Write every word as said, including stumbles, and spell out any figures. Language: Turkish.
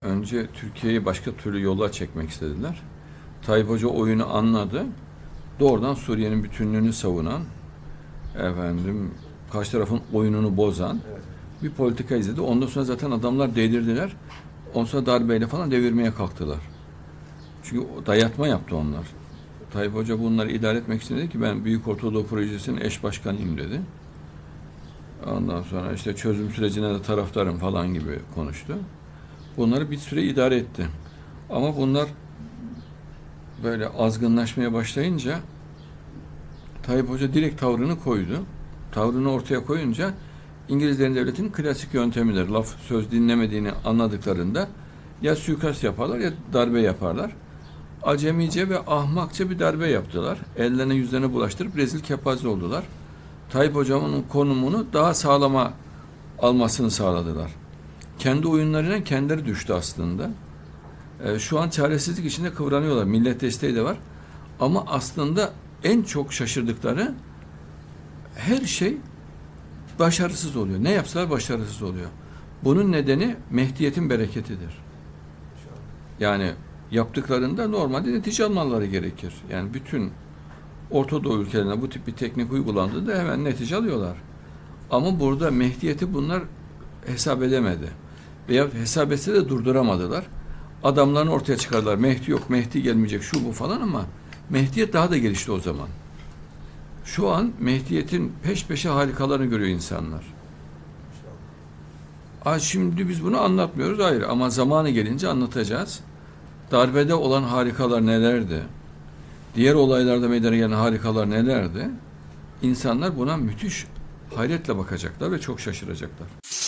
önce Türkiye'yi başka türlü yola çekmek istediler. Tayyip Hoca oyunu anladı. Doğrudan Suriye'nin bütünlüğünü savunan, efendim, karşı tarafın oyununu bozan Evet. bir politika izledi. Ondan sonra zaten adamlar delirdiler. Ondan sonra darbeyle falan devirmeye kalktılar. Çünkü dayatma yaptı onlar. Tayyip Hoca bunları idare etmek için dedi ki ben Büyük Ortadoğu Projesi'nin eş başkanıyım dedi. Ondan sonra işte çözüm sürecine de taraftarım falan gibi konuştu. Bunları bir süre idare etti. Ama bunlar böyle azgınlaşmaya başlayınca Tayyip Hoca direkt tavrını koydu. Tavrını ortaya koyunca İngilizlerin devletinin klasik yöntemidir. Laf söz dinlemediğini anladıklarında ya suikast yaparlar ya darbe yaparlar. Acemice ve ahmakça bir darbe yaptılar. Ellerine yüzlerine bulaştırıp rezil kepaze oldular. Tayyip Hocam'ın konumunu daha sağlama almasını sağladılar. Kendi oyunlarıyla kendileri düştü aslında. Ee, şu an çaresizlik içinde kıvranıyorlar. Millet desteği de var. Ama aslında en çok şaşırdıkları her şey başarısız oluyor. Ne yapsalar başarısız oluyor. Bunun nedeni Mehdiyet'in bereketidir. Yani yaptıklarında normalde netice almaları gerekir. Yani bütün Orta Doğu ülkelerinde bu tip bir teknik uygulandığında hemen netice alıyorlar. Ama burada Mehdiyet'i bunlar hesap edemedi. Veya hesap etse de durduramadılar. Adamlarını ortaya çıkardılar. Mehdi yok, Mehdi gelmeyecek, şu bu falan ama Mehdiyet daha da gelişti o zaman. Şu an Mehdiyet'in peş peşe harikalarını görüyor insanlar. Ha, şimdi biz bunu anlatmıyoruz, hayır, ama zamanı gelince anlatacağız. Darbede olan harikalar nelerdi? Diğer olaylarda meydana gelen harikalar nelerdi? İnsanlar buna müthiş hayretle bakacaklar ve çok şaşıracaklar.